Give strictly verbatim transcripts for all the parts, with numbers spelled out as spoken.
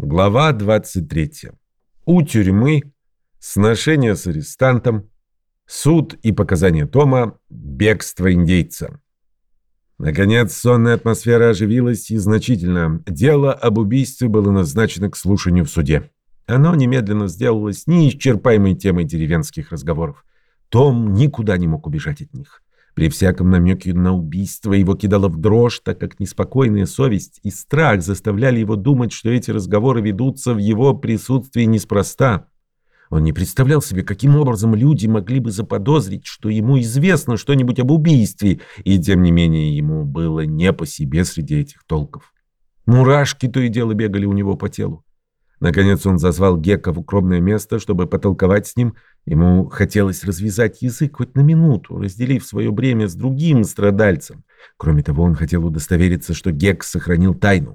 Глава двадцать третья. У тюрьмы. Сношение с арестантом. Суд и показания Тома. Бегство индейца. Наконец, сонная атмосфера оживилась и значительно. Дело об убийстве было назначено к слушанию в суде. Оно немедленно сделалось неисчерпаемой темой деревенских разговоров. Том никуда не мог убежать от них. При всяком намеке на убийство его кидало в дрожь, так как неспокойная совесть и страх заставляли его думать, что эти разговоры ведутся в его присутствии неспроста. Он не представлял себе, каким образом люди могли бы заподозрить, что ему известно что-нибудь об убийстве, и тем не менее ему было не по себе среди этих толков. Мурашки то и дело бегали у него по телу. Наконец он зазвал Гека в укромное место, чтобы потолковать с ним. Ему хотелось развязать язык хоть на минуту, разделив свое бремя с другим страдальцем. Кроме того, он хотел удостовериться, что Гек сохранил тайну.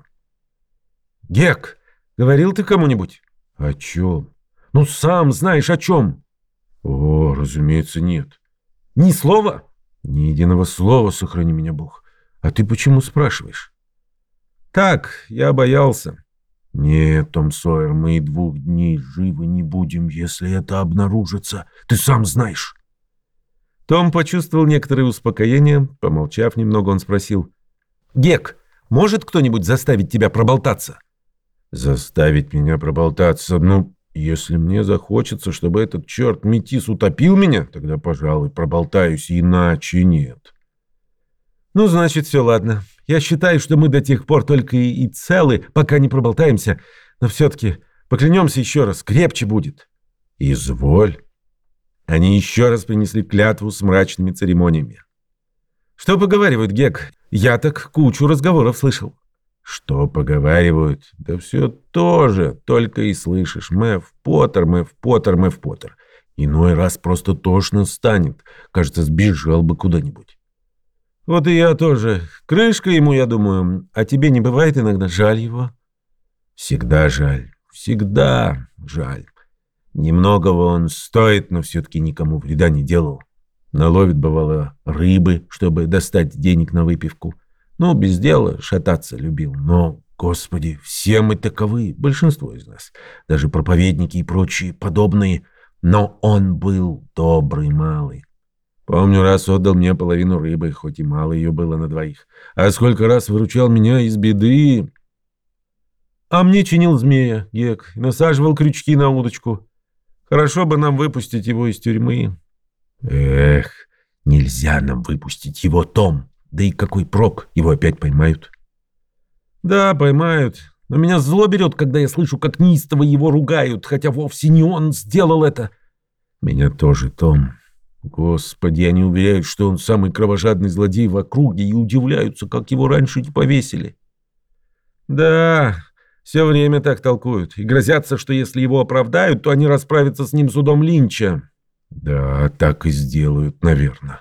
«Гек, говорил ты кому-нибудь?» «О чем?» «Ну, сам знаешь, о чем». «О, разумеется, нет». «Ни слова?» «Ни единого слова, сохрани меня Бог. А ты почему спрашиваешь?» «Так, я боялся». «Нет, Том Сойер, мы и двух дней живы не будем, если это обнаружится. Ты сам знаешь». Том почувствовал некоторое успокоение. Помолчав немного, он спросил: «Гек, может кто-нибудь заставить тебя проболтаться?» «Заставить меня проболтаться? Ну, если мне захочется, чтобы этот черт Метис утопил меня, тогда, пожалуй, проболтаюсь, иначе нет». «Ну, значит, все, ладно. Я считаю, что мы до тех пор только и, и целы, пока не проболтаемся. Но все-таки поклянемся еще раз, крепче будет». «Изволь». Они еще раз принесли клятву с мрачными церемониями. «Что поговаривают, Гек? Я так кучу разговоров слышал». «Что поговаривают? Да все то же, только и слышишь. Мэв Поттер, Мэв Поттер, Мэв Поттер. Иной раз просто тошно станет. Кажется, сбежал бы куда-нибудь». «Вот и я тоже. Крышка ему, я думаю. А тебе не бывает иногда жаль его?» «Всегда жаль. Всегда жаль. Немногого он стоит, но все-таки никому вреда не делал. Наловит, бывало, рыбы, чтобы достать денег на выпивку. Ну, без дела шататься любил. Но, господи, все мы таковы, большинство из нас. Даже проповедники и прочие подобные. Но он был добрый малый. Помню, раз отдал мне половину рыбы, хоть и мало ее было на двоих. А сколько раз выручал меня из беды. А мне чинил змея, Гек, и насаживал крючки на удочку. Хорошо бы нам выпустить его из тюрьмы». «Эх, нельзя нам выпустить его, Том. Да и какой прок, его опять поймают». «Да, поймают. Но меня зло берет, когда я слышу, как неистово его ругают, хотя вовсе не он сделал это». «Меня тоже, Том. Господи, они уверяют, что он самый кровожадный злодей в округе, и удивляются, как его раньше не повесили». «Да, все время так толкуют. И грозятся, что если его оправдают, то они расправятся с ним судом Линча». «Да, так и сделают, наверное».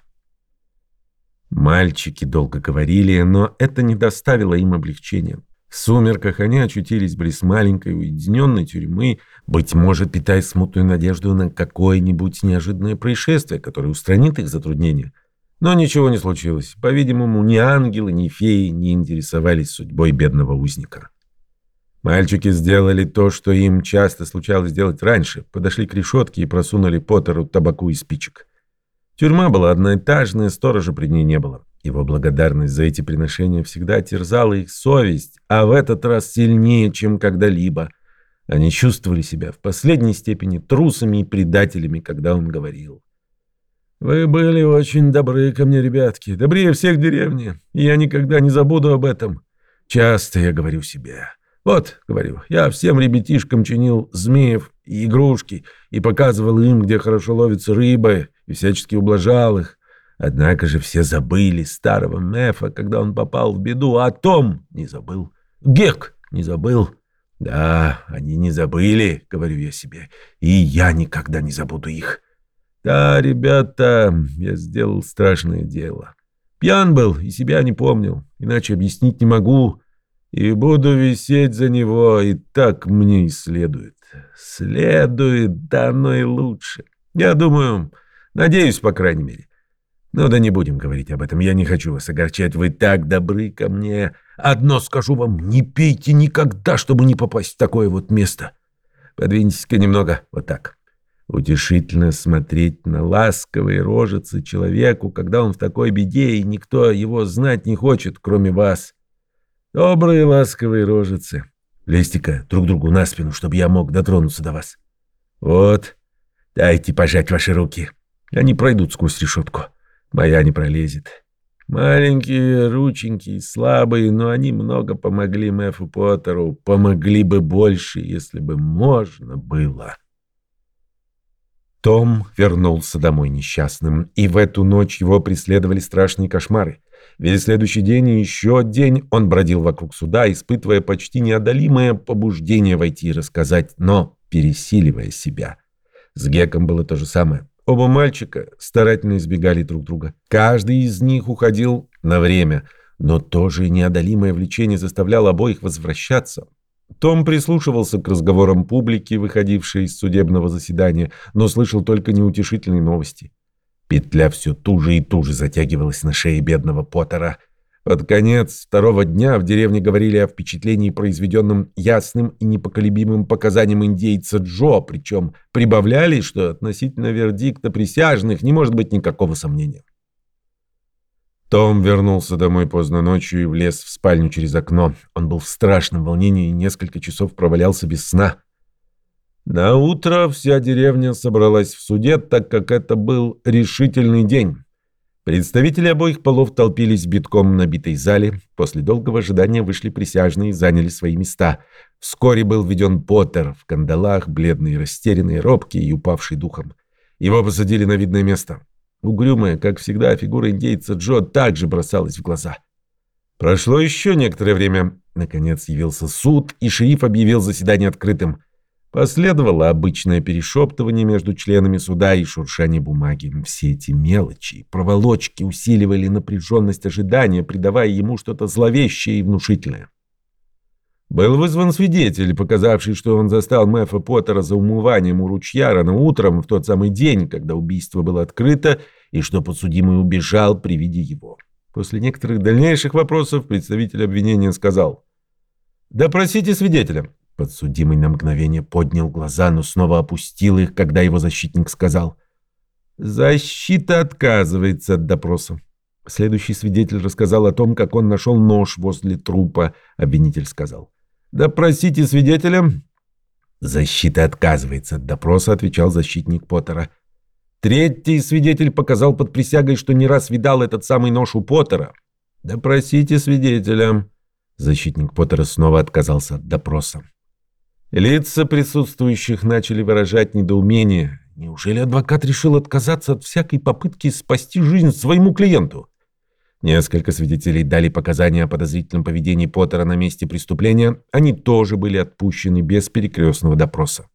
Мальчики долго говорили, но это не доставило им облегчения. В сумерках они очутились близ маленькой уединенной тюрьмы, быть может, питая смутную надежду на какое-нибудь неожиданное происшествие, которое устранит их затруднения. Но ничего не случилось. По-видимому, ни ангелы, ни феи не интересовались судьбой бедного узника. Мальчики сделали то, что им часто случалось делать раньше. Подошли к решетке и просунули Поттеру табаку и спичек. Тюрьма была одноэтажная, сторожа при ней не было. Его благодарность за эти приношения всегда терзала их совесть, а в этот раз сильнее, чем когда-либо. Они чувствовали себя в последней степени трусами и предателями, когда он говорил: «Вы были очень добры ко мне, ребятки, добрее всех в деревне, и я никогда не забуду об этом. Часто я говорю себе: вот, говорю, я всем ребятишкам чинил змеев и игрушки и показывал им, где хорошо ловится рыба, и всячески ублажал их. Однако же все забыли старого Мэфа, когда он попал в беду, а Том не забыл. Гек не забыл. Да, они не забыли, говорю я себе, и я никогда не забуду их. Да, ребята, я сделал страшное дело. Пьян был и себя не помнил, иначе объяснить не могу. И буду висеть за него, и так мне и следует. Следует, да оно и лучше. Я думаю, надеюсь, по крайней мере. Ну да не будем говорить об этом, я не хочу вас огорчать, вы так добры ко мне. Одно скажу вам, не пейте никогда, чтобы не попасть в такое вот место. Подвиньтесь-ка немного, вот так. Утешительно смотреть на ласковые рожицы человеку, когда он в такой беде, и никто его знать не хочет, кроме вас. Добрые ласковые рожицы. Лезьте-ка друг другу на спину, чтобы я мог дотронуться до вас. Вот, дайте пожать ваши руки. Они пройдут сквозь решетку. Моя не пролезет. Маленькие, рученьки, слабые, но они много помогли Мэфу Поттеру. Помогли бы больше, если бы можно было. Том вернулся домой несчастным, и в эту ночь его преследовали страшные кошмары. Весь следующий день и еще день он бродил вокруг суда, испытывая почти неодолимое побуждение войти и рассказать, но пересиливая себя. С Геком было то же самое. Оба мальчика старательно избегали друг друга. Каждый из них уходил на время, но тоже неодолимое влечение заставляло обоих возвращаться. Том прислушивался к разговорам публики, выходившей из судебного заседания, но слышал только неутешительные новости. Петля все туже и туже затягивалась на шее бедного Поттера. Под конец второго дня в деревне говорили о впечатлении, произведенном ясным и непоколебимым показанием индейца Джо, причем прибавляли, что относительно вердикта присяжных не может быть никакого сомнения. Том вернулся домой поздно ночью и влез в спальню через окно. Он был в страшном волнении и несколько часов провалялся без сна. На утро вся деревня собралась в суде, так как это был решительный день. Представители обоих полов толпились в битком набитой зале. После долгого ожидания вышли присяжные и заняли свои места. Вскоре был введен Поттер в кандалах, бледный, растерянный, робкий и упавший духом. Его посадили на видное место. Угрюмая, как всегда, фигура индейца Джо также бросалась в глаза. Прошло еще некоторое время. Наконец явился суд, и шериф объявил заседание открытым. Последовало обычное перешептывание между членами суда и шуршание бумаги. Все эти мелочи, проволочки усиливали напряженность ожидания, придавая ему что-то зловещее и внушительное. Был вызван свидетель, показавший, что он застал Мэфа Поттера за умыванием у ручья рано утром в тот самый день, когда убийство было открыто, и что подсудимый убежал при виде его. После некоторых дальнейших вопросов представитель обвинения сказал: «Допросите свидетеля». Подсудимый на мгновение поднял глаза, но снова опустил их, когда его защитник сказал: «Защита отказывается от допроса». Следующий свидетель рассказал о том, как он нашел нож возле трупа. Обвинитель сказал: «Допросите свидетеля». «Защита отказывается от допроса», — отвечал защитник Поттера. Третий свидетель показал под присягой, что не раз видал этот самый нож у Поттера. «Допросите свидетеля». Защитник Поттера снова отказался от допроса. Лица присутствующих начали выражать недоумение. Неужели адвокат решил отказаться от всякой попытки спасти жизнь своему клиенту? Несколько свидетелей дали показания о подозрительном поведении Поттера на месте преступления. Они тоже были отпущены без перекрестного допроса.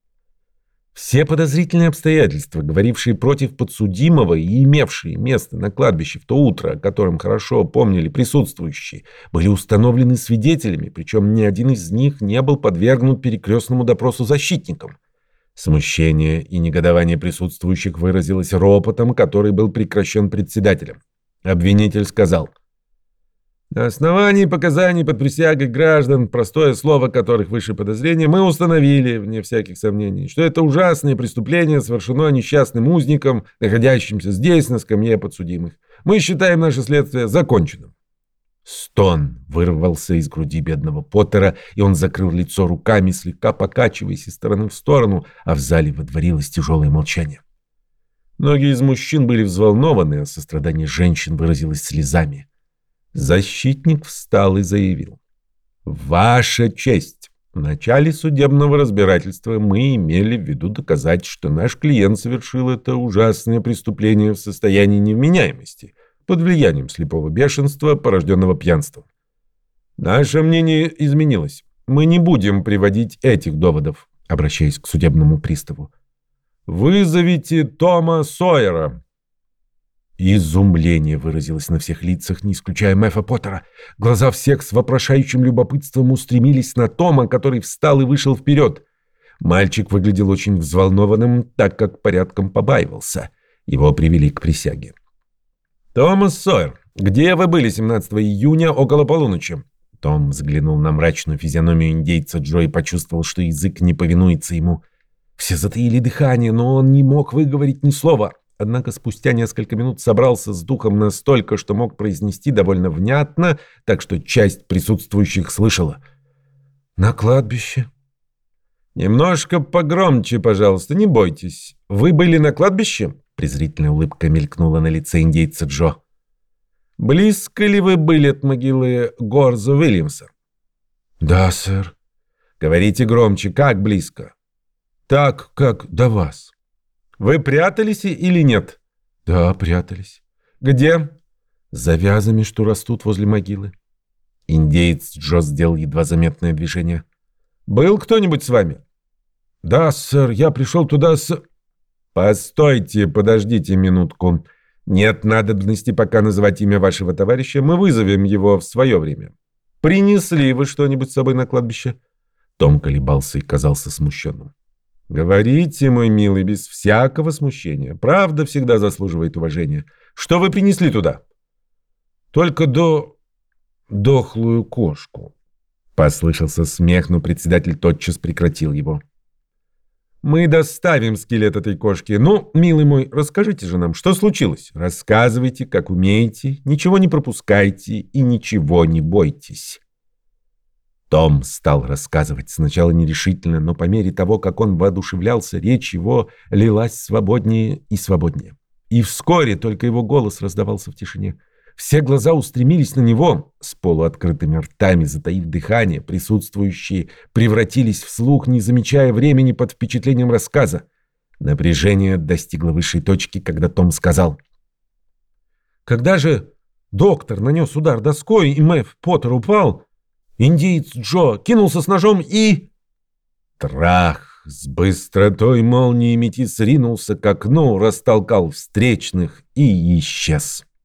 Все подозрительные обстоятельства, говорившие против подсудимого и имевшие место на кладбище в то утро, о котором хорошо помнили присутствующие, были установлены свидетелями, причем ни один из них не был подвергнут перекрестному допросу защитником. Смущение и негодование присутствующих выразилось ропотом, который был прекращен председателем. Обвинитель сказал: «На основании показаний под присягой граждан, простое слово которых выше подозрения, мы установили, вне всяких сомнений, что это ужасное преступление совершено несчастным узником, находящимся здесь, на скамье подсудимых. Мы считаем наше следствие законченным». Стон вырвался из груди бедного Поттера, и он закрыл лицо руками, слегка покачиваясь из стороны в сторону, а в зале водворилось тяжелое молчание. Многие из мужчин были взволнованы, а сострадание женщин выразилось слезами. Защитник встал и заявил: «Ваша честь, в начале судебного разбирательства мы имели в виду доказать, что наш клиент совершил это ужасное преступление в состоянии невменяемости, под влиянием слепого бешенства, порожденного пьянством. Наше мнение изменилось. Мы не будем приводить этих доводов», обращаясь к судебному приставу. «Вызовите Тома Сойера». Изумление выразилось на всех лицах, не исключая Мэфа Поттера. Глаза всех с вопрошающим любопытством устремились на Тома, который встал и вышел вперед. Мальчик выглядел очень взволнованным, так как порядком побаивался. Его привели к присяге. «Томас Сойер, где вы были семнадцатого июня около полуночи?» Том взглянул на мрачную физиономию индейца Джо и почувствовал, что язык не повинуется ему. Все затаили дыхание, но он не мог выговорить ни слова. Однако спустя несколько минут собрался с духом настолько, что мог произнести довольно внятно, так что часть присутствующих слышала. «На кладбище». «Немножко погромче, пожалуйста, не бойтесь. Вы были на кладбище?» Презрительная улыбка мелькнула на лице индейца Джо. «Близко ли вы были от могилы Горза Уильямса?» «Да, сэр». «Говорите громче, как близко?» «Так, как до вас». «Вы прятались или нет?» «Да, прятались». «Где?» «За вязами, что растут возле могилы». Индеец Джо сделал едва заметное движение. «Был кто-нибудь с вами?» «Да, сэр, я пришел туда с...» «Постойте, подождите минутку. Нет надобности пока называть имя вашего товарища, мы вызовем его в свое время. Принесли вы что-нибудь с собой на кладбище?» Том колебался и казался смущенным. «Говорите, мой милый, без всякого смущения. Правда всегда заслуживает уважения. Что вы принесли туда?» «Только до... дохлую кошку». Послышался смех, но председатель тотчас прекратил его. «Мы доставим скелет этой кошки. Ну, милый мой, расскажите же нам, что случилось? Рассказывайте, как умеете, ничего не пропускайте и ничего не бойтесь». Том стал рассказывать сначала нерешительно, но по мере того, как он воодушевлялся, речь его лилась свободнее и свободнее. И вскоре только его голос раздавался в тишине. Все глаза устремились на него, с полуоткрытыми ртами, затаив дыхание, присутствующие превратились в слух, не замечая времени под впечатлением рассказа. Напряжение достигло высшей точки, когда Том сказал: «Когда же доктор нанес удар доской, и Мэв Поттер упал, индеец Джо кинулся с ножом и...» Трах! С быстротой молнии метис ринулся к окну, растолкал встречных и исчез.